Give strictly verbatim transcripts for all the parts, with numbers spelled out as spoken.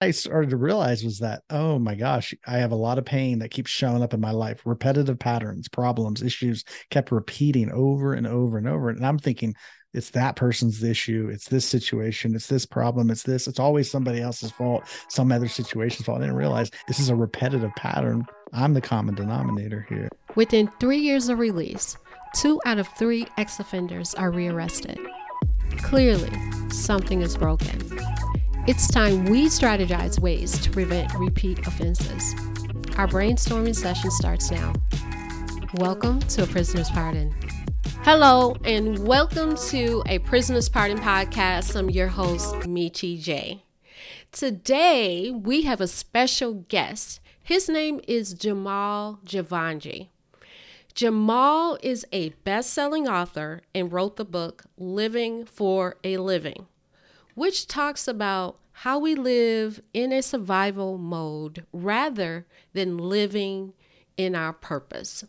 I started to realize was that, oh my gosh, I have a lot of pain that keeps showing up in my life. Repetitive patterns, problems, issues kept repeating over and over and over. And I'm thinking, it's that person's issue. It's this situation. It's this problem. It's this. It's always somebody else's fault, some other situation's fault. I didn't realize this is a repetitive pattern. I'm the common denominator here. Within three years of release, two out of three ex-offenders are rearrested. Clearly, something is broken. It's time we strategize ways to prevent repeat offenses. Our brainstorming session starts now. Welcome to A Prisoner's Pardon. Hello, and welcome to A Prisoner's Pardon podcast. I'm your host, Michi J. Today, we have a special guest. His name is Jamal Jivanjee. Jamal is a best-selling author and wrote the book Living for a Living, which talks about how we live in a survival mode rather than living in our purpose.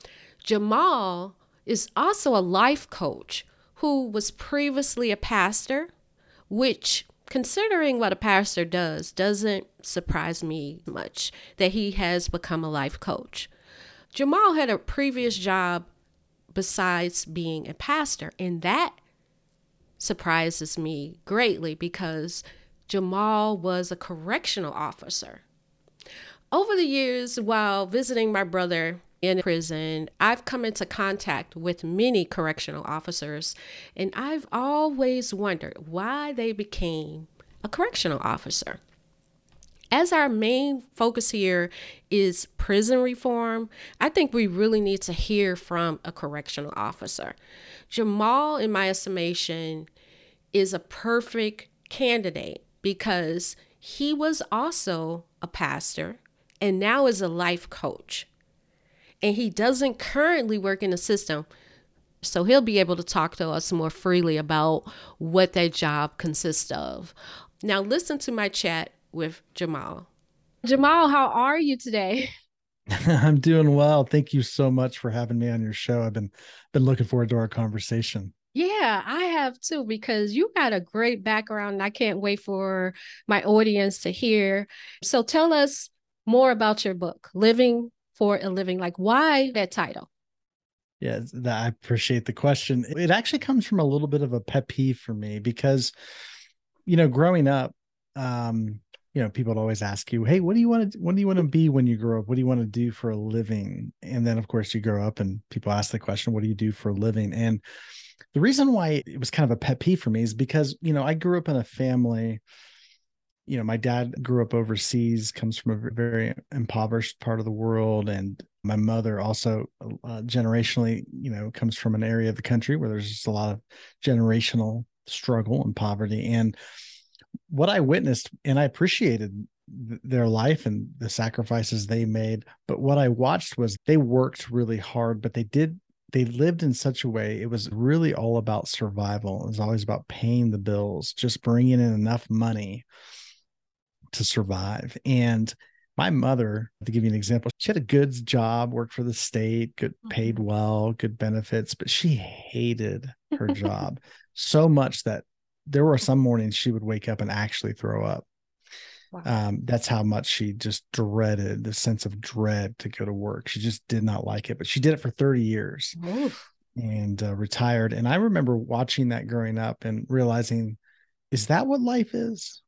Jamal is also a life coach who was previously a pastor, which, considering what a pastor does, doesn't surprise me much that he has become a life coach. Jamal had a previous job besides being a pastor, and that surprises me greatly because Jamal was a correctional officer. Over the years, while visiting my brother in prison, I've come into contact with many correctional officers, and I've always wondered why they became a correctional officer. As our main focus here is prison reform, I think we really need to hear from a correctional officer. Jamal, in my estimation, is a perfect candidate because he was also a pastor and now is a life coach. And he doesn't currently work in the system, so he'll be able to talk to us more freely about what that job consists of. Now listen to my chat with Jamal. Jamal, how are you today? I'm doing well. Thank you so much for having me on your show. I've been been looking forward to our conversation. Yeah, I have too, because you got a great background and I can't wait for my audience to hear. So tell us more about your book, Living for a Living. Like, why that title? Yeah, I appreciate the question. It actually comes from a little bit of a pet peeve for me because, you know, growing up, um, you know, people would always ask you, hey, what do you want to, what do you want to be when you grow up? What do you want to do for a living? And then, of course, you grow up and people ask the question, what do you do for a living? And the reason why it was kind of a pet peeve for me is because, you know, I grew up in a family, you know, my dad grew up overseas, comes from a very impoverished part of the world. And my mother also uh, generationally, you know, comes from an area of the country where there's just a lot of generational struggle and poverty. And what I witnessed, and I appreciated th- their life and the sacrifices they made. But what I watched was they worked really hard, but they did they lived in such a way, it was really all about survival. It was always about paying the bills, just bringing in enough money to survive. And my mother, to give you an example, she had a good job, worked for the state, good, paid well, good benefits, but she hated her job so much that there were some mornings she would wake up and actually throw up. Wow. Um, that's how much she just dreaded, the sense of dread to go to work. She just did not like it, but she did it for thirty years Oof. and uh, retired. And I remember watching that growing up and realizing, is that what life is?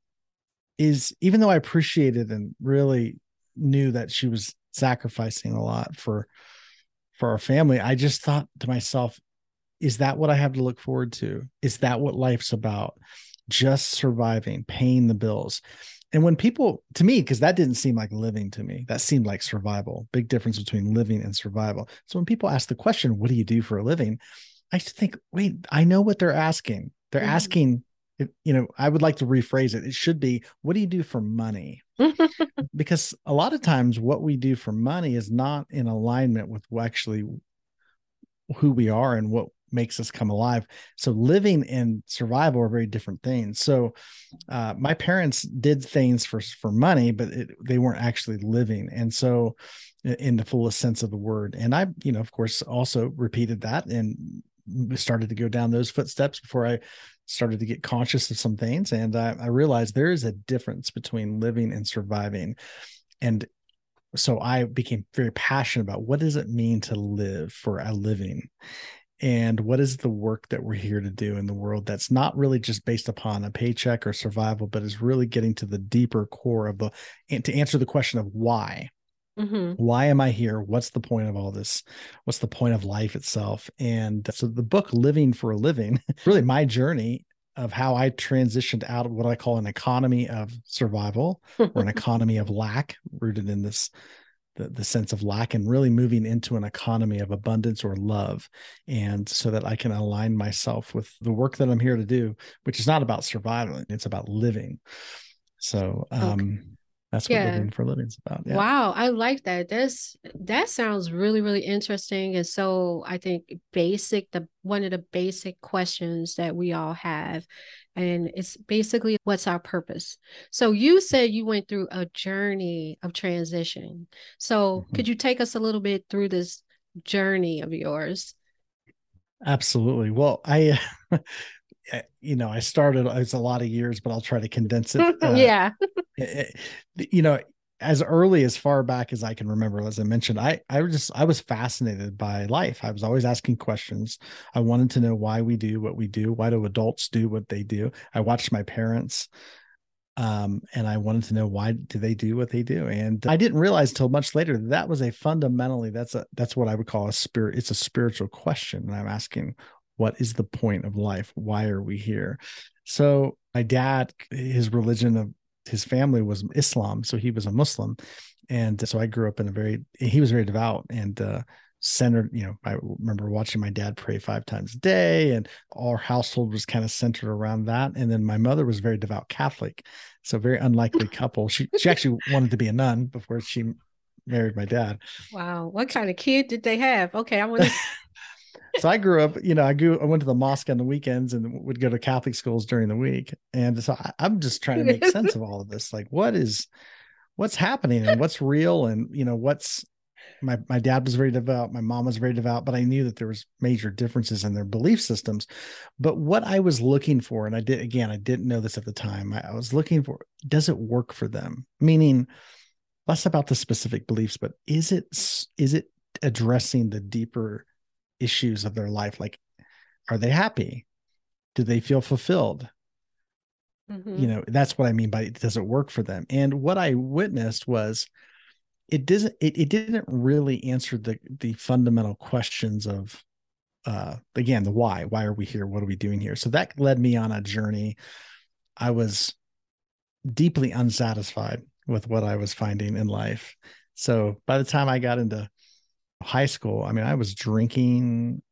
Is even though I appreciated and really knew that she was sacrificing a lot for, for our family, I just thought to myself, is that what I have to look forward to? Is that what life's about? Just surviving, paying the bills. And when people, to me, because that didn't seem like living to me, that seemed like survival. Big difference between living and survival. So when people ask the question, what do you do for a living? I used to think, wait, I know what they're asking. They're mm-hmm. asking, if, you know, I would like to rephrase it. It should be, what do you do for money? Because a lot of times what we do for money is not in alignment with actually who we are and what makes us come alive. So living and survival are very different things. So uh, my parents did things for, for money, but it, they weren't actually living. And so in the fullest sense of the word. And I, you know, of course, also repeated that and started to go down those footsteps before I started to get conscious of some things. And I, I realized there is a difference between living and surviving. And so I became very passionate about what does it mean to live for a living? And what is the work that we're here to do in the world that's not really just based upon a paycheck or survival, but is really getting to the deeper core of the, and to answer the question of why. Mm-hmm. Why am I here? What's the point of all this? What's the point of life itself? And so the book Living for a Living, really my journey of how I transitioned out of what I call an economy of survival or an economy of lack, rooted in this, the, the sense of lack, and really moving into an economy of abundance or love. And so that I can align myself with the work that I'm here to do, which is not about surviving, it's about living. So, um, okay. That's what yeah. living for a living is about. Yeah. Wow. I like that. That's, that sounds really, really interesting. And so I think basic, the, one of the basic questions that we all have, and it's basically, what's our purpose? So you said you went through a journey of transition. So mm-hmm. could you take us a little bit through this journey of yours? Absolutely. Well, I, you know, I started, it's a lot of years, but I'll try to condense it. Uh, yeah. it, you know, as early as far back as I can remember, as I mentioned, I, I was just, I was fascinated by life. I was always asking questions. I wanted to know why we do what we do. Why do adults do what they do? I watched my parents, um, and I wanted to know, why do they do what they do? And I didn't realize till much later that, that was a fundamentally, that's a, that's what I would call a spirit. It's a spiritual question. And I'm asking, what is the point of life? Why are we here? So my dad, his religion of his family was Islam. So he was a Muslim. And so I grew up in a very, he was very devout and uh, centered, you know, I remember watching my dad pray five times a day, and our household was kind of centered around that. And then my mother was very devout Catholic. So very unlikely couple. She, she actually wanted to be a nun before she married my dad. Wow. What kind of kid did they have? Okay. I want to. So I grew up, you know, I grew, I went to the mosque on the weekends and would go to Catholic schools during the week. And so I, I'm just trying to make sense of all of this. Like, what is, what's happening and what's real? And, you know, what's, my, my dad was very devout. My mom was very devout, but I knew that there was major differences in their belief systems. But what I was looking for, and I did, again, I didn't know this at the time. I, I was looking for, does it work for them? Meaning less about the specific beliefs, but is it, is it addressing the deeper issues of their life? Like, are they happy? Do they feel fulfilled? Mm-hmm. You know, that's what I mean by, does it work for them? And what I witnessed was it doesn't, it, it didn't really answer the, the fundamental questions of, uh, again, the why, why are we here? What are we doing here? So that led me on a journey. I was deeply unsatisfied with what I was finding in life. So by the time I got into high school, I mean, I was drinking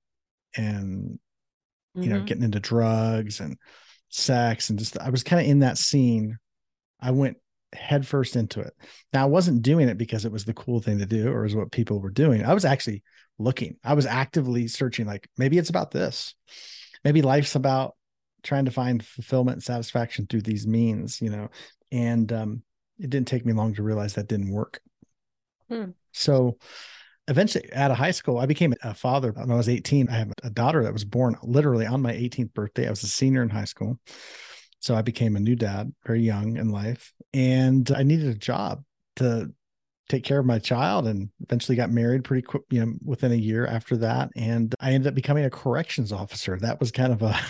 and, you mm-hmm. know, getting into drugs and sex, and just, I was kind of in that scene. I went headfirst into it. Now, I wasn't doing it because it was the cool thing to do or is what people were doing. I was actually looking, I was actively searching, like, maybe it's about this. Maybe life's about trying to find fulfillment and satisfaction through these means, you know, and um, it didn't take me long to realize that didn't work. Hmm. So eventually, out of high school, I became a father when I was eighteen. I have a daughter that was born literally on my eighteenth birthday. I was a senior in high school. So I became a new dad very young in life, and I needed a job to take care of my child, and eventually got married pretty quick, you know, within a year after that. And I ended up becoming a corrections officer. That was kind of a,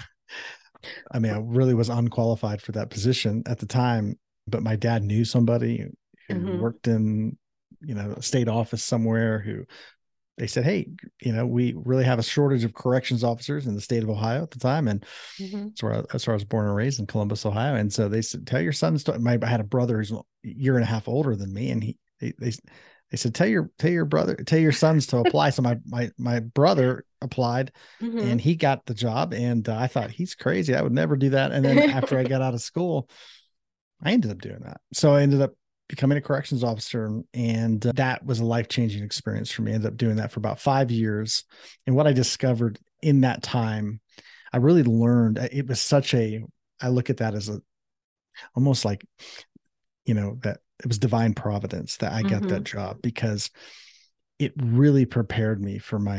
I mean, I really was unqualified for that position at the time, but my dad knew somebody who mm-hmm. worked in, you know, a state office somewhere, who they said, hey, you know, we really have a shortage of corrections officers in the state of Ohio at the time. And mm-hmm. so I, that's where I was born and raised, in Columbus, Ohio. And so they said, tell your sons to, my, I had a brother who's a year and a half older than me. And he, they, they, they said, tell your, tell your brother, tell your sons to apply. So my, my, my brother applied mm-hmm. and he got the job. And uh, I thought, he's crazy. I would never do that. And then after I got out of school, I ended up doing that. So I ended up becoming a corrections officer, and uh, that was a life-changing experience for me. I ended up doing that for about five years. And what I discovered in that time, I really learned, it was such a, I look at that as a, almost like, you know, that it was divine providence that I got mm-hmm. that job, because it really prepared me for my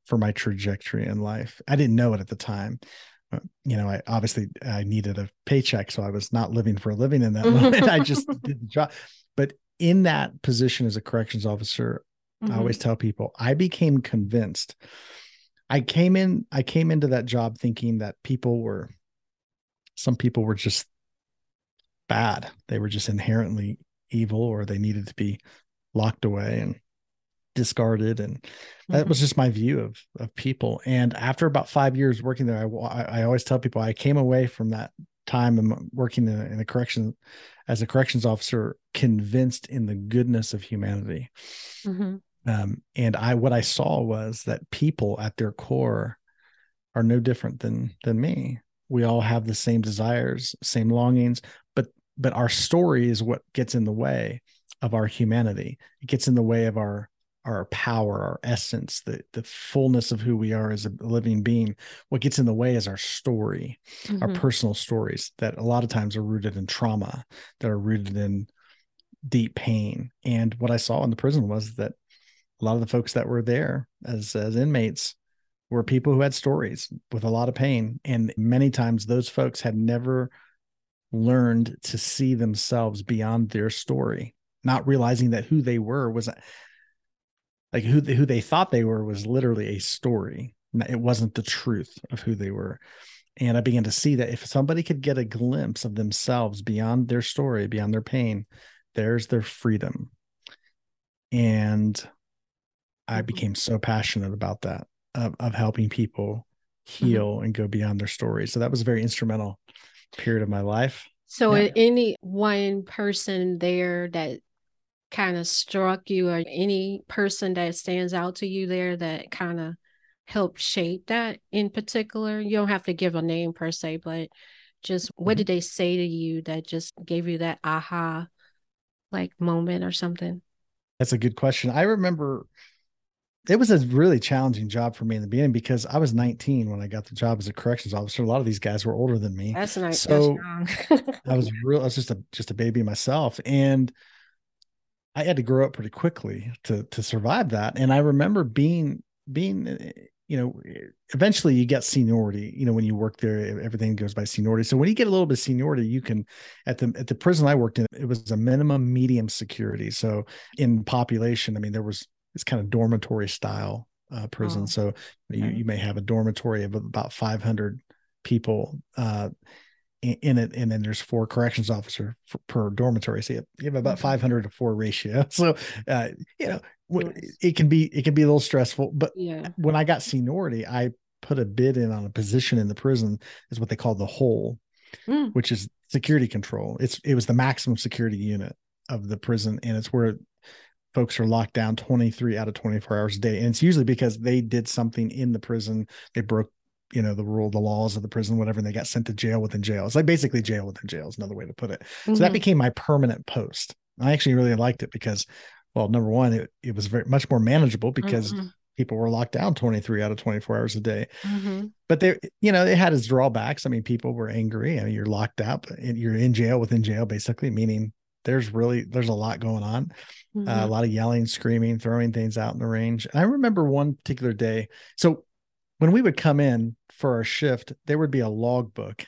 for my trajectory in life. I didn't know it at the time. Uh, You know, I obviously I needed a paycheck, so I was not living for a living in that moment. I just did the job. But in that position as a corrections officer, I Mm-hmm. always tell people I became convinced. I came in, I came into that job thinking that people were, some people were just bad. They were just inherently evil, or they needed to be locked away and discarded. And that was Mm-hmm. just my view of, of people. And after about five years working there, I, I always tell people I came away from that time and working in a, in a correction as a corrections officer, convinced in the goodness of humanity. Mm-hmm. Um, and I, what I saw was that people at their core are no different than, than me. We all have the same desires, same longings, but, but our story is what gets in the way of our humanity. It gets in the way of our, our power, our essence, the, the fullness of who we are as a living being. What gets in the way is our story, our Mm-hmm. personal stories that a lot of times are rooted in trauma, that are rooted in deep pain. And what I saw in the prison was that a lot of the folks that were there as, as inmates were people who had stories with a lot of pain. And many times those folks had never learned to see themselves beyond their story, not realizing that who they were was like who, who they thought they were was literally a story. It wasn't the truth of who they were. And I began to see that if somebody could get a glimpse of themselves beyond their story, beyond their pain, there's their freedom. And I Mm-hmm. became so passionate about that, of, of helping people Mm-hmm. heal and go beyond their story. So that was a very instrumental period of my life. So, Yeah. a- any one person there that kind of struck you, or any person that stands out to you there that kind of helped shape that in particular? You don't have to give a name per se, but just what Mhm. did they say to you that just gave you that aha like moment or something? That's a good question. I remember it was a really challenging job for me in the beginning because I was nineteen when I got the job as a corrections officer. A lot of these guys were older than me. That's not that's So young. I was real, I was just a, just a baby myself. And I had to grow up pretty quickly to, to survive that. And I remember being, being, you know, eventually you get seniority, you know, when you work there, everything goes by seniority. So when you get a little bit of seniority, you can, at the, at the prison I worked in, it was a minimum medium security. So in population, I mean, there was this kind of dormitory style uh, prison. Oh, So you, okay. you may have a dormitory of about five hundred people, uh, in it, and then there's four corrections officer for, per dormitory, so you have, you have about Mm-hmm. five hundred to four ratio. So uh you know Yes. it can be it can be a little stressful, but Yeah. when I got seniority, I put a bid in on a position in the prison, is what they call the hole, Mm. which is security control. It's it was the maximum security unit of the prison, and it's where folks are locked down twenty-three out of twenty-four hours a day. And it's usually because they did something in the prison, they broke, you know, the rule, the laws of the prison, whatever, and they got sent to jail within jail. It's like basically jail within jail is another way to put it. So that Mm-hmm. became my permanent post. I actually really liked it because, well, number one, it, it was very much more manageable because Mm-hmm. people were locked down twenty-three out of twenty-four hours a day. Mm-hmm. But there, you know, it had its drawbacks. I mean, people were angry. I mean, you're locked up and you're in jail within jail, basically, meaning there's really, there's a lot going on. Uh, a Mm-hmm. lot of yelling, screaming, throwing things out in the range. And I remember one particular day. So when we would come in for our shift, there would be a logbook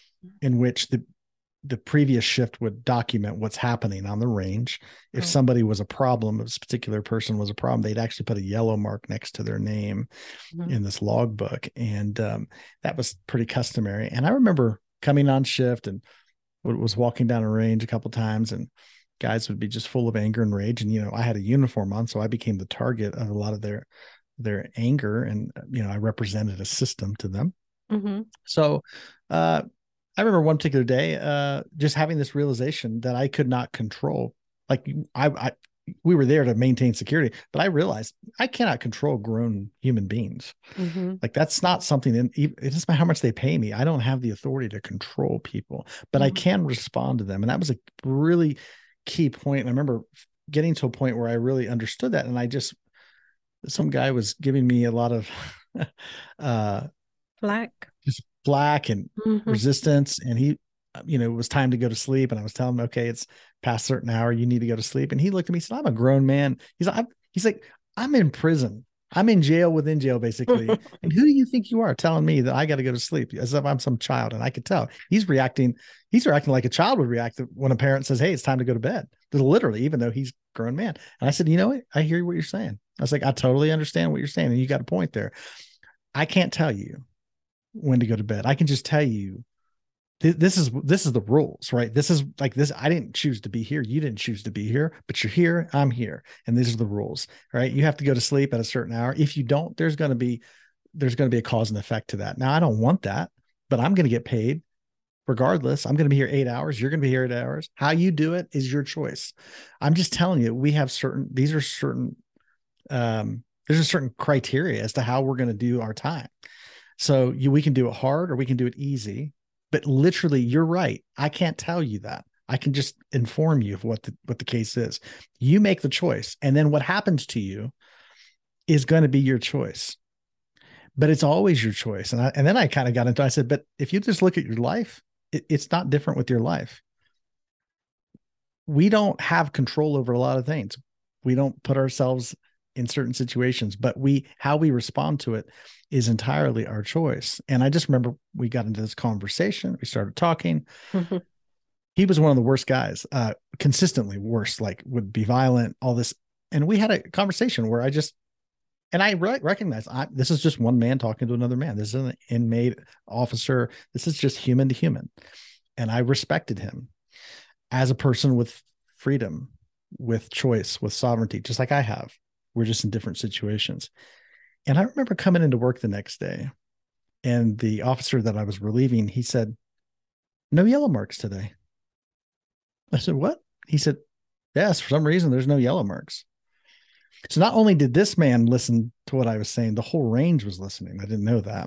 in which the the previous shift would document what's happening on the range. If Oh. somebody was a problem, if this particular person was a problem, they'd actually put a yellow mark next to their name Mm-hmm. in this logbook. And um, that was pretty customary. And I remember coming on shift and was walking down a range a couple of times, and guys would be just full of anger and rage. And, you know, I had a uniform on, so I became the target of a lot of their, their anger. And, you know, I represented a system to them. Mm-hmm. So, uh, I remember one particular day, uh, just having this realization that I could not control. Like I, I, we were there to maintain security, but I realized I cannot control grown human beings. Mm-hmm. Like that's not something. In, it doesn't matter how much they pay me. I don't have the authority to control people, but I Mm-hmm. can respond to them. And that was a really key point. And I remember getting to a point where I really understood that. And I just, some guy was giving me a lot of, uh, Black. just flack and Mm-hmm. resistance. And he, you know, it was time to go to sleep. And I was telling him, okay, it's past a certain hour. You need to go to sleep. And he looked at me and said, I'm a grown man. He's like, I'm, he's like, I'm in prison. I'm in jail within jail, basically. And who do you think you are telling me that I got to go to sleep as if I'm some child? And I could tell he's reacting. He's reacting like a child would react when a parent says, hey, it's time to go to bed. Literally, even though he's a grown man. And I said, you know what? I hear what you're saying. I was like, I totally understand what you're saying. And you got a point there. I can't tell you when to go to bed. I can just tell you this is this is the rules, right? This is like this. I didn't choose to be here. You didn't choose to be here, but you're here. I'm here, and these are the rules, right? You have to go to sleep at a certain hour. If you don't, there's going to be there's going to be a cause and effect to that. Now, I don't want that, but I'm going to get paid regardless. I'm going to be here eight hours. You're going to be here eight hours. How you do it is your choice. I'm just telling you, we have certain. These are certain. Um, there's a certain criteria as to how we're going to do our time. So you, we can do it hard or we can do it easy. But literally, you're right. I can't tell you that. I can just inform you of what the what the case is. You make the choice. And then what happens to you is going to be your choice. But it's always your choice. And I, and then I kind of got into, I said, but if you just look at your life, it, it's not different with your life. We don't have control over a lot of things. We don't put ourselves in certain situations, but we, how we respond to it is entirely our choice. And I just remember we got into this conversation. We started talking. Mm-hmm. He was one of the worst guys, uh, consistently worse, like would be violent, all this. And we had a conversation where I just, and I re- recognized I, this is just one man talking to another man. This is an inmate officer. This is just human to human. And I respected him as a person with freedom, with choice, with sovereignty, just like I have. We're just in different situations. And I remember coming into work the next day, and the officer that I was relieving, he said, no yellow marks today. I said, what? He said, yes, for some reason, there's no yellow marks. So not only did this man listen to what I was saying, the whole range was listening. I didn't know that.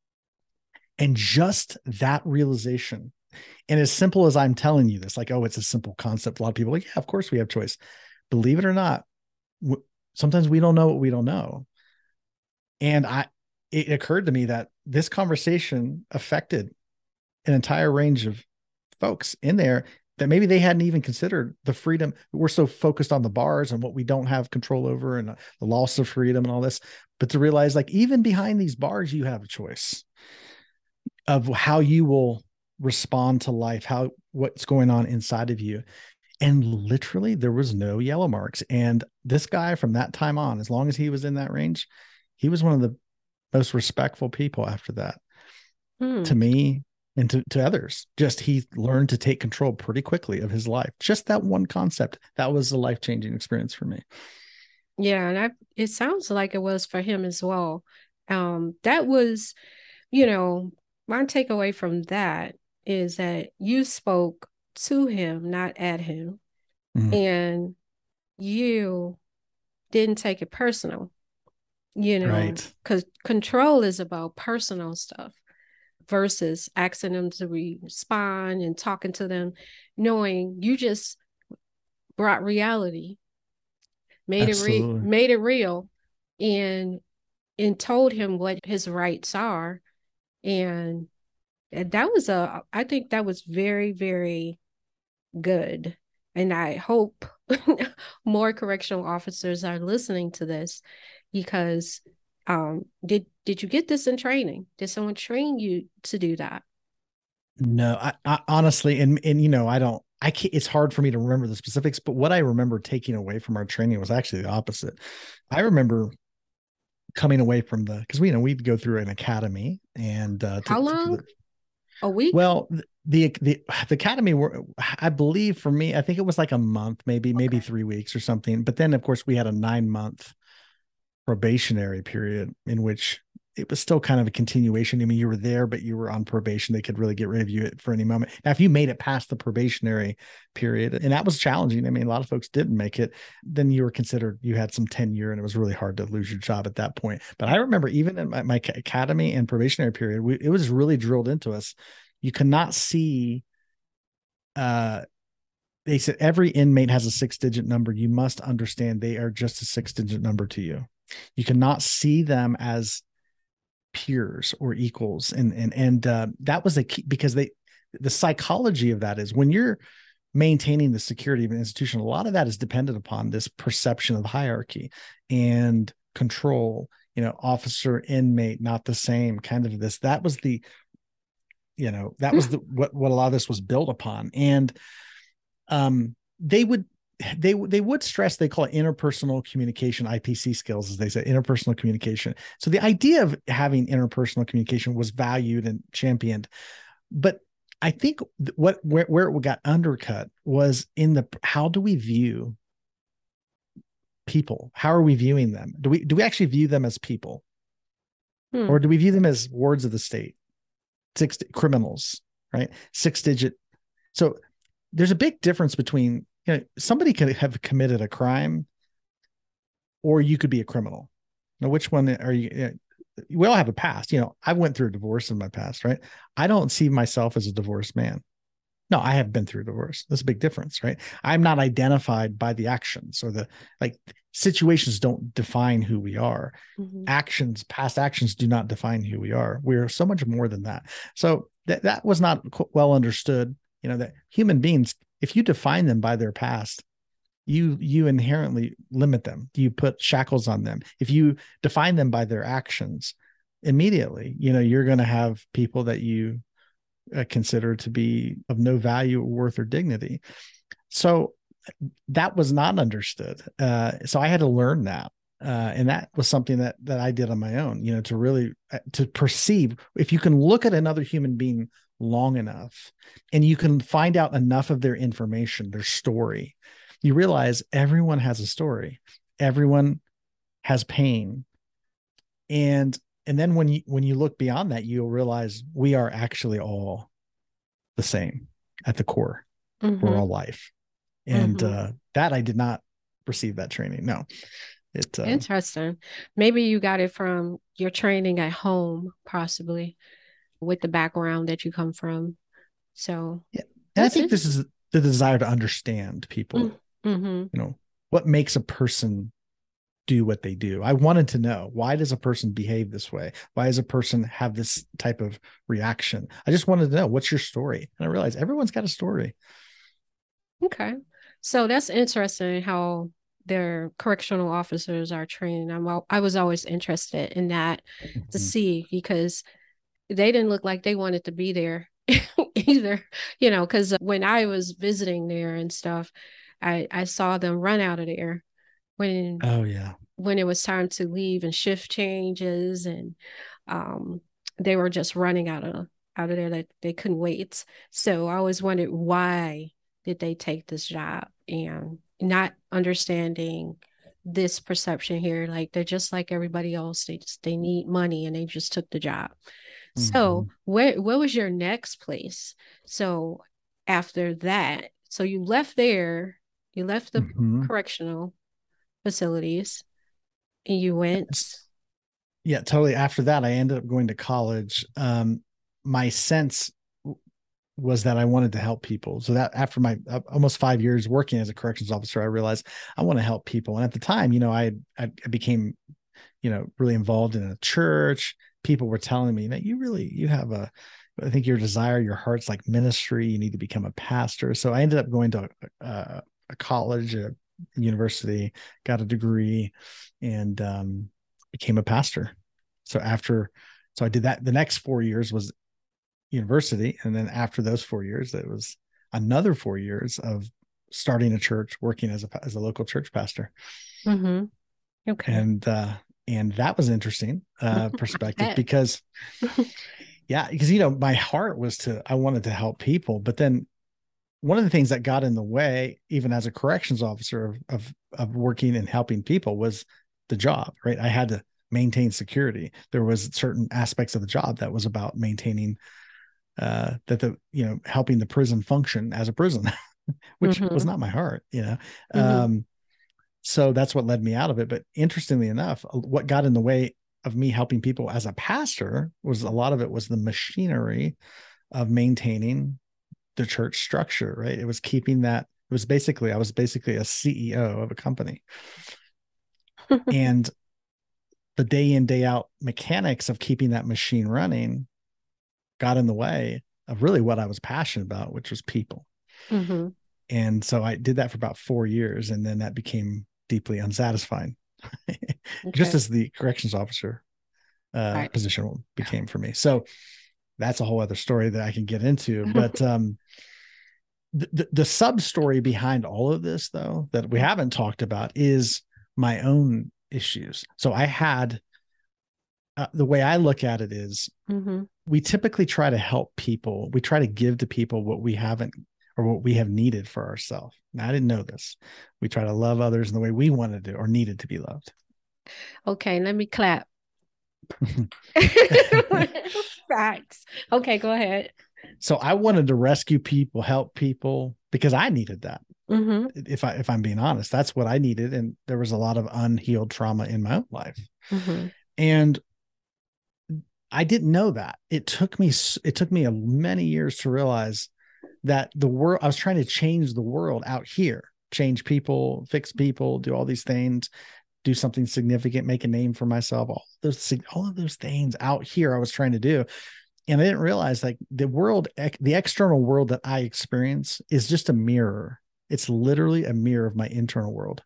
And just that realization, and as simple as I'm telling you this, like, oh, it's a simple concept. A lot of people are like, yeah, of course we have choice. Believe it or not, w- sometimes we don't know what we don't know. And I, it occurred to me that this conversation affected an entire range of folks in there that maybe they hadn't even considered the freedom. We're so focused on the bars and what we don't have control over and the loss of freedom and all this, but to realize like even behind these bars, you have a choice of how you will respond to life, how, what's going on inside of you. And literally there was no yellow marks. And this guy from that time on, as long as he was in that range, he was one of the most respectful people after that hmm. to me and to, to others. Just he learned to take control pretty quickly of his life. Just that one concept. That was a life-changing experience for me. Yeah. And I, it sounds like it was for him as well. Um, that was, you know, my takeaway from that is that you spoke to him, not at him. Mm-hmm. And you didn't take it personal, you know, right? Because control is about personal stuff versus asking them to respond and talking to them, knowing you just brought reality, made Absolutely. it re- made it real, and and told him what his rights are. And that was a, I think that was very, very good. And I hope more correctional officers are listening to this, because um, did, did you get this in training? Did someone train you to do that? No, I, I honestly, and, and, you know, I don't, I can't, it's hard for me to remember the specifics, but what I remember taking away from our training was actually the opposite. I remember coming away from the, because we, you know, we'd go through an academy and uh, how to, long? The, a week? Well, the, the, the academy were, I believe for me, I think it was like a month, maybe, okay. maybe three weeks or something. But then of course we had a nine month probationary period in which it was still kind of a continuation. I mean, you were there, but you were on probation. They could really get rid of you for any moment. Now, if you made it past the probationary period, and that was challenging. I mean, a lot of folks didn't make it. Then you were considered, you had some tenure, and it was really hard to lose your job at that point. But I remember even in my, my academy and probationary period, we, it was really drilled into us. You cannot see, uh, they said every inmate has a six digit number. You must understand they are just a six digit number to you. You cannot see them as peers or equals. And, and, and, uh, that was a key, because they, the psychology of that is when you're maintaining the security of an institution, a lot of that is dependent upon this perception of hierarchy and control, you know, officer, inmate, not the same, kind of this. That was the, you know, that was the what what a lot of this was built upon. And um, they would they they would stress, they call it interpersonal communication, I P C skills, as they say, interpersonal communication. So the idea of having interpersonal communication was valued and championed, but I think what where, where it got undercut was in the how do we view people? How are we viewing them? Do we do we actually view them as people, hmm. or do we view them as wards of the state, six criminals, right? Six digit. So there's a big difference between, you know, somebody could have committed a crime, or you could be a criminal. Now, which one are you? You know, we all have a past. You know, I went through a divorce in my past, right? I don't see myself as a divorced man. No, I have been through divorce. That's a big difference, right? I'm not identified by the actions, or the, like, situations don't define who we are. Mm-hmm. Actions, past actions do not define who we are. We're so much more than that. So that, that was not well understood, you know, that human beings, if you define them by their past, you, you inherently limit them. You put shackles on them. If you define them by their actions, immediately, you know, you're going to have people that you uh, consider to be of no value or worth or dignity. So that was not understood. Uh, so I had to learn that. Uh, and that was something that, that I did on my own, you know, to really, to perceive, if you can look at another human being long enough and you can find out enough of their information, their story, you realize everyone has a story. Everyone has pain. And, and then when you, when you look beyond that, you'll realize we are actually all the same at the core. Mm-hmm. We're all life. And mm-hmm. uh, that I did not receive that training. No. It, uh, Interesting. Maybe you got it from your training at home, possibly, with the background that you come from. So yeah. And I think this is the desire to understand people. Mm-hmm. You know, what makes a person do what they do. I wanted to know, why does a person behave this way? Why does a person have this type of reaction? I just wanted to know, what's your story? And I realized everyone's got a story. Okay. So that's interesting how their correctional officers are trained. I'm, I was always interested in that mm-hmm. to see, because they didn't look like they wanted to be there either, you know, because when I was visiting there and stuff, I, I saw them run out of there when, oh yeah, when it was time to leave and shift changes, and um, they were just running out of, out of there, that they couldn't wait. So I always wondered, why did they take this job, and not understanding this perception here, like they're just like everybody else. They just, they need money, and they just took the job. Mm-hmm. So where, where was your next place? So after that, so you left there, you left the mm-hmm. correctional facilities, and you went. Yeah, totally. After that, I ended up going to college. Um, my sense was that I wanted to help people. So that after my uh, almost five years working as a corrections officer, I realized I want to help people. And at the time, you know, I, I became, you know, really involved in a church. People were telling me that you really, you have a, I think your desire, your heart's like ministry. You need to become a pastor. So I ended up going to a, a college, a university, got a degree, and um, became a pastor. So after, so I did that. The next four years was university. And then after those four years, it was another four years of starting a church, working as a, as a local church pastor. Mm-hmm. Okay. And, uh, and that was interesting, uh, perspective because yeah, because, you know, my heart was to, I wanted to help people, but then one of the things that got in the way, even as a corrections officer of, of, of working and helping people, was the job, right? I had to maintain security. There was certain aspects of the job that was about maintaining uh, that the, you know, helping the prison function as a prison, which mm-hmm. was not my heart, you know? Mm-hmm. Um, so that's what led me out of it. But interestingly enough, what got in the way of me helping people as a pastor was a lot of it was the machinery of maintaining the church structure, right? It was keeping that, it was basically, I was basically a C E O of a company. And the day in, day out mechanics of keeping that machine running got in the way of really what I was passionate about, which was people. Mm-hmm. And so I did that for about four years, and then that became deeply unsatisfying. just Okay. as the corrections officer uh, Right. position became for me. So that's a whole other story that I can get into. But um, the, the, the sub story behind all of this, though, that we haven't talked about is my own issues. So I had, uh, the way I look at it is Mm-hmm. we typically try to help people. We try to give to people what we haven't or what we have needed for ourselves. Now, I didn't know this. We try to love others in the way we wanted to or needed to be loved. Okay, let me clap. Facts. Okay, go ahead. So I wanted to rescue people, help people because I needed that. Mm-hmm. If I if I'm being honest, that's what I needed. And there was a lot of unhealed trauma in my own life. Mm-hmm. And I didn't know that. It took me it took me a, many years to realize that the world, I was trying to change the world out here, change people, fix people, do all these things, do something significant, make a name for myself, all those, all of those things out here I was trying to do. And I didn't realize like the world, the external world that I experience is just a mirror. It's literally a mirror of my internal world.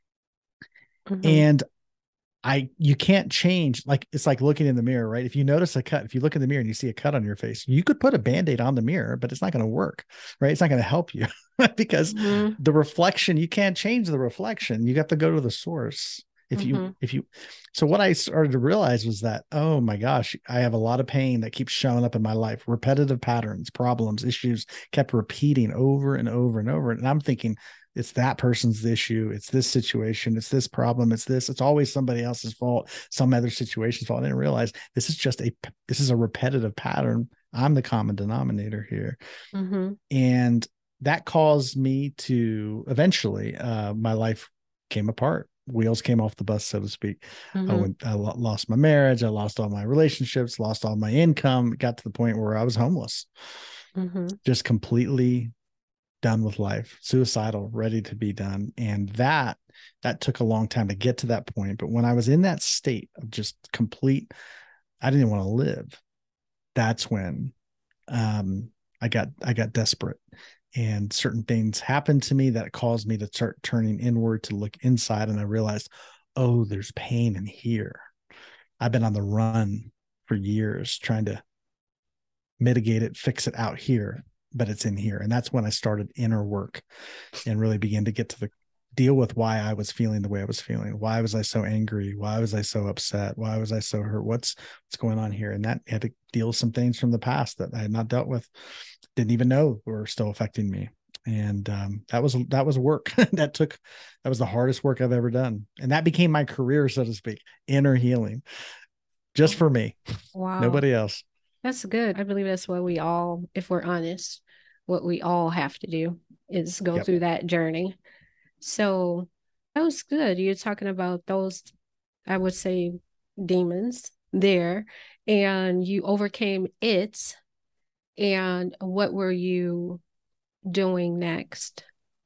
Mm-hmm. And I, you can't change, like, it's like looking in the mirror, right? If you notice a cut, if you look in the mirror and you see a cut on your face, you could put a Band-Aid on the mirror, but it's not going to work, right? It's not going to help you because Mm-hmm. the reflection, you can't change the reflection. You have to go to the source. If Mm-hmm. you, if you, so what I started to realize was that, oh my gosh, I have a lot of pain that keeps showing up in my life, repetitive patterns, problems, issues kept repeating over and over and over. And I'm thinking, it's that person's issue. It's this situation. It's this problem. It's this, it's always somebody else's fault, some other situation's fault. I didn't realize this is just a, this is a repetitive pattern. I'm the common denominator here. Mm-hmm. And that caused me to eventually, uh, my life came apart. Wheels came off the bus, so to speak. Mm-hmm. I went, I lost my marriage. I lost all my relationships, lost all my income, got to the point where I was homeless, Mm-hmm. just completely done with life, suicidal, ready to be done. And that, that took a long time to get to that point. But when I was in that state of just complete, I didn't want to live. That's when um, I got, I got desperate, and certain things happened to me that caused me to start turning inward to look inside. And I realized, oh, there's pain in here. I've been on the run for years trying to mitigate it, fix it out here, but it's in here. And that's when I started inner work and really began to get to the deal with why I was feeling the way I was feeling. Why was I so angry? Why was I so upset? Why was I so hurt? What's, what's going on here? And that had to deal with some things from the past that I had not dealt with, didn't even know were still affecting me. And um, that was, that was work that took, that was the hardest work I've ever done. And that became my career, so to speak, inner healing, just for me. Wow. Nobody else. That's good. I believe that's what we all, if we're honest, what we all have to do is go Yep. through that journey. So that was good. You're talking about those, I would say, demons there, and you overcame it. And what were you doing next?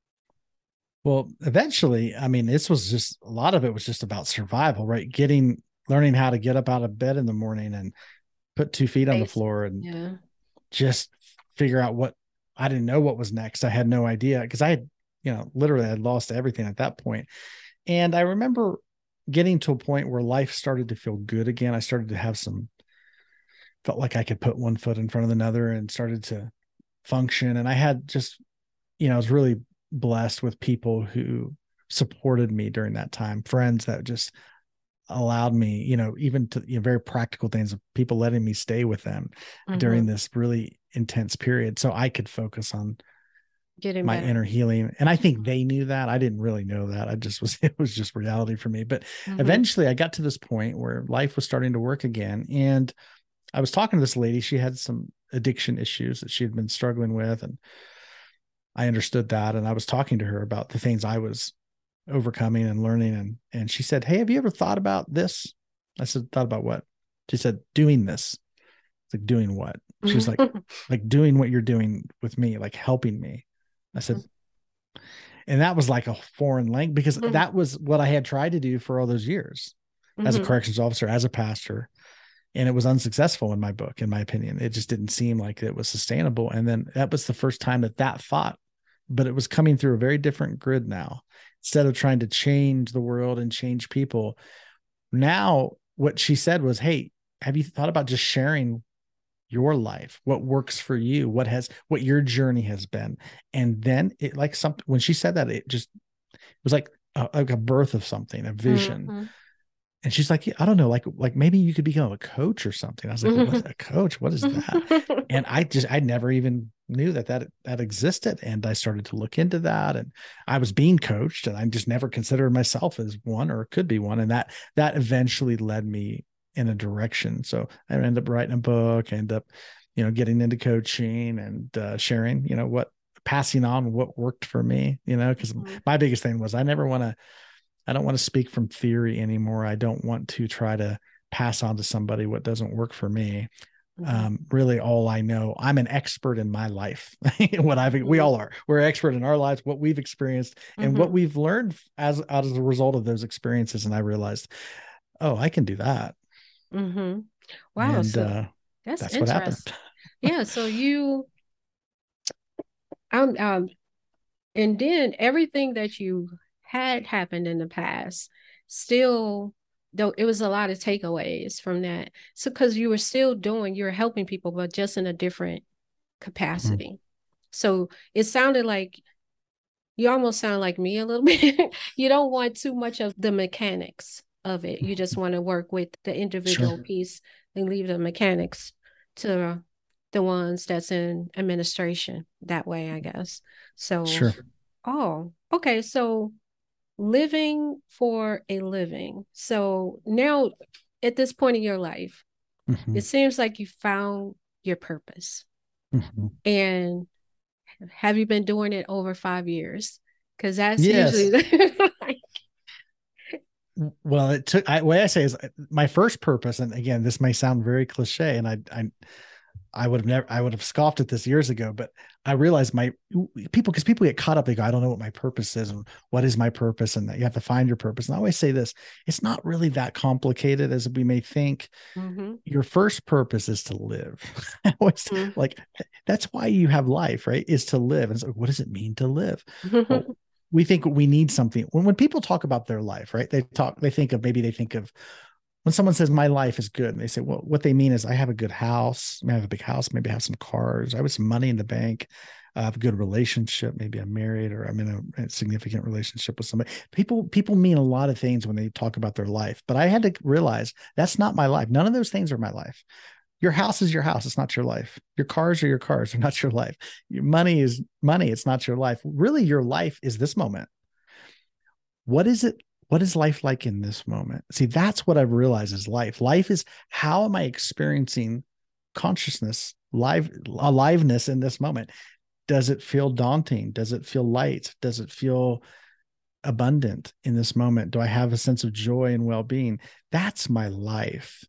Well, eventually, I mean, this was just, a lot of it was just about survival, right? Getting, learning how to get up out of bed in the morning and put two feet on the floor and Yeah. just figure out what, I didn't know what was next. I had no idea because I had, you know, literally I had lost everything at that point. And I remember getting to a point where life started to feel good again. I started to have some, felt like I could put one foot in front of another and started to function. And I had just, you know, I was really blessed with people who supported me during that time, friends that just allowed me, you know, even to, you know, very practical things of people letting me stay with them mm-hmm. during this really intense period. So I could focus on getting my better. inner healing. And I think they knew that. I didn't really know that. I just was, it was just reality for me. But mm-hmm. eventually I got to this point where life was starting to work again. And I was talking to this lady. She had some addiction issues that she had been struggling with. And I understood that. And I was talking to her about the things I was overcoming and learning. And, and she said, "Hey, have you ever thought about this?" I said, "Thought about what?" She said, "Doing this." It's like, "Doing what?" She's like, like doing what you're doing with me, like helping me. I said, and that was like a foreign language because mm-hmm. that was what I had tried to do for all those years mm-hmm. as a corrections officer, as a pastor. And it was unsuccessful in my book, in my opinion. It just didn't seem like it was sustainable. And then that was the first time that that thought but it was coming through a very different grid now. Instead of trying to change the world and change people, now what she said was, hey, have you thought about just sharing your life, what works for you, what has, what your journey has been? And then it like something, when she said that, it just, it was like a, like a birth of something, a vision. Mm-hmm. And she's like, yeah, I don't know, like, like maybe you could become a coach or something. I was like, Mm-hmm. what, a coach? What is that? And I just, I never even knew that that, that existed. And I started to look into that, and I was being coached, and I just never considered myself as one, or could be one. And that, that eventually led me in a direction. So I ended up writing a book, end up, you know, getting into coaching and uh, sharing, you know, what, passing on what worked for me, you know, because Mm-hmm. my biggest thing was I never want to, I don't want to speak from theory anymore. I don't want to try to pass on to somebody what doesn't work for me. Mm-hmm. Um, really all I know, I'm an expert in my life. What I've, we Mm-hmm. all are, we're expert in our lives, what we've experienced and what Mm-hmm. we've learned as, out as a result of those experiences. And I realized, oh, I can do that. Mm-hmm. Wow. And, So uh, that's that's what happened. interesting. Yeah. So you, um, um, and then everything that you had happened in the past, still, though it was a lot of takeaways from that. So, because you were still doing, you were helping people, but just in a different Mhm. capacity. So it sounded like you almost sound like me a little bit. You don't want too much of the mechanics of it. You just want to work with the individual Sure. piece and leave the mechanics to the ones that's in administration that way, I guess. So, Sure. oh, okay. So living for a living. So now at this point in your life, Mhm. it seems like you found your purpose. Mhm. And have you been doing it over five years? Because that's usually Yes. the, Well, it took, I, way I say is my first purpose. And again, this may sound very cliche, and I, I, I would have never, I would have scoffed at this years ago, but I realized my people, because people get caught up, they go, I don't know what my purpose is and what is my purpose. And that you have to find your purpose. And I always say this, it's not really that complicated as we may think. mm-hmm. Your first purpose is to live. I always, like, that's why you have life, right? Is to live. And so what does it mean to live? Well, Mm-hmm. we think we need something. When, when people talk about their life, right? They talk, they think of, maybe they think of, when someone says my life is good, and they say, well, what they mean is I have a good house. I have a big house. Maybe I have some cars. I have some money in the bank. I have a good relationship. Maybe I'm married, or I'm in a, a significant relationship with somebody. People, people mean a lot of things when they talk about their life, but I had to realize that's not my life. None of those things are my life. Your house is your house. It's not your life. Your cars are your cars. They're not your life. Your money is money. It's not your life. Really, your life is this moment. What is it? What is life like in this moment? See, that's what I've realized is life. Life is, how am I experiencing consciousness, live, aliveness in this moment? Does it feel daunting? Does it feel light? Does it feel abundant in this moment? Do I have a sense of joy and well-being? That's my life.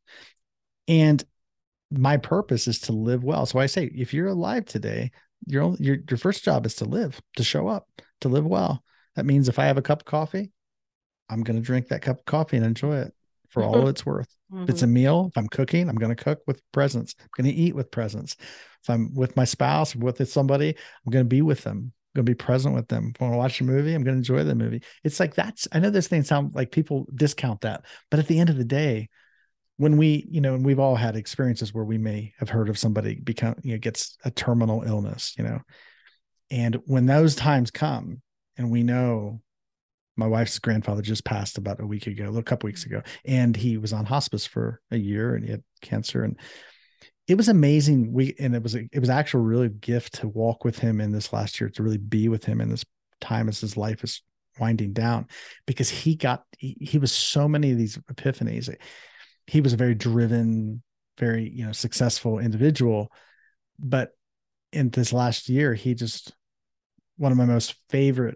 And my purpose is to live well. So I say, if you're alive today, your, your, your first job is to live, to show up, to live well. That means if I have a cup of coffee, I'm going to drink that cup of coffee and enjoy it for all it's worth. Mm-hmm. If it's a meal, if I'm cooking, I'm going to cook with presence. I'm going to eat with presence. If I'm with my spouse, with somebody, I'm going to be with them. I'm going to be present with them. If I want to watch a movie, I'm going to enjoy the movie. It's like, that's, I know this thing sounds like people discount that, but at the end of the day, when we, you know, and we've all had experiences where we may have heard of somebody become, you know, gets a terminal illness, you know, and when those times come and we know, my wife's grandfather just passed about a week ago, a couple weeks ago, and he was on hospice for a year, and he had cancer, and it was amazing. We, and it was, a, it was actually a really gift to walk with him in this last year, to really be with him in this time as his life is winding down, because he got, he, he was so many of these epiphanies. He was a very driven, very, you know, successful individual, but in this last year, he just, one of my most favorite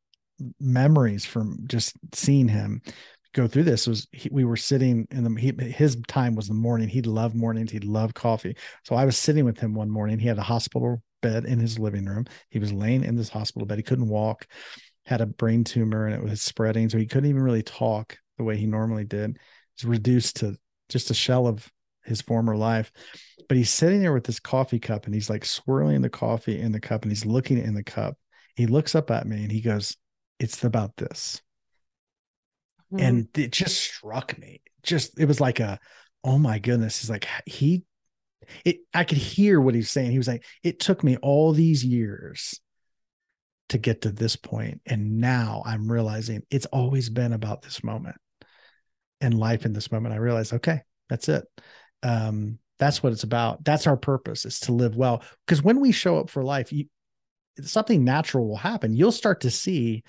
memories from just seeing him go through this was, he, we were sitting in the, he, his time was the morning. He'd love mornings. He'd love coffee. So I was sitting with him one morning. He had a hospital bed in his living room. He was laying in this hospital bed. He couldn't walk, had a brain tumor, and it was spreading. So he couldn't even really talk the way he normally did. He's reduced to just a shell of his former life. But he's sitting there with this coffee cup, and he's like swirling the coffee in the cup, and he's looking in the cup. He looks up at me and he goes, "It's about this." Mm-hmm. And it just struck me. Just, it was like a, oh my goodness. He's like, he, it, I could hear what he's saying. He was like, it took me all these years to get to this point. And now I'm realizing it's always been about this moment and life in this moment. I realized, okay, that's it. Um, that's what it's about. That's our purpose, is to live well. Because when we show up for life, you, something natural will happen. You'll start to see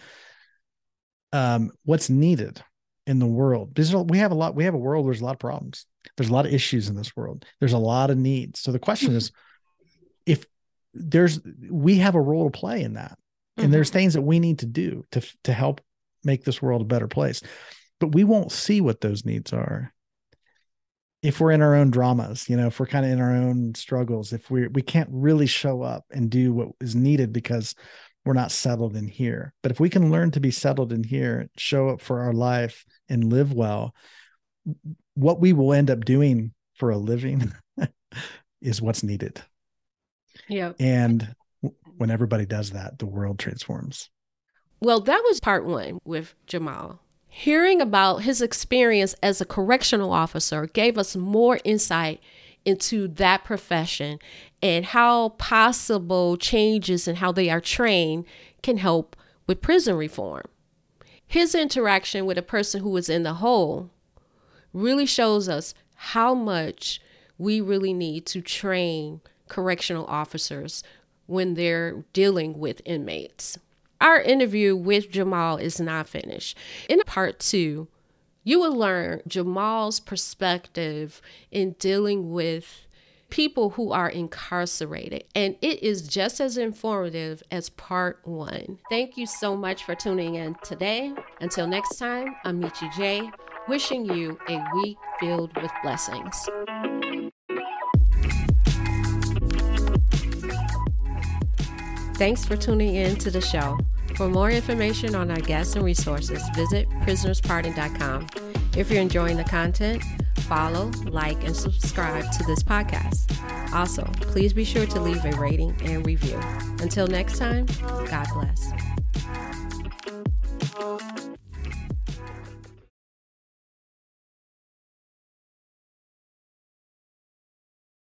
um, what's needed in the world. Because we have a lot, we have a world where there's a lot of problems. There's a lot of issues in this world. There's a lot of needs. So the question is, if there's, we have a role to play in that. And mm-hmm. there's things that we need to do to, to help make this world a better place. But we won't see what those needs are if we're in our own dramas, you know, if we're kind of in our own struggles, if we we can't really show up and do what is needed because we're not settled in here. But if we can learn to be settled in here, show up for our life and live well, what we will end up doing for a living is what's needed. Yeah. And when everybody does that, the world transforms. Well, that was part one with Jamal. Hearing about his experience as a correctional officer gave us more insight into that profession and how possible changes in how they are trained can help with prison reform. His interaction with a person who is in the hole really shows us how much we really need to train correctional officers when they're dealing with inmates. Our interview with Jamal is not finished. In part two, you will learn Jamal's perspective in dealing with people who are incarcerated, and it is just as informative as part one. Thank you so much for tuning in today. Until next time, I'm Michi J, wishing you a week filled with blessings. Thanks for tuning in to the show. For more information on our guests and resources, visit prisoners pardon dot com. If you're enjoying the content, follow, like, and subscribe to this podcast. Also, please be sure to leave a rating and review. Until next time, God bless.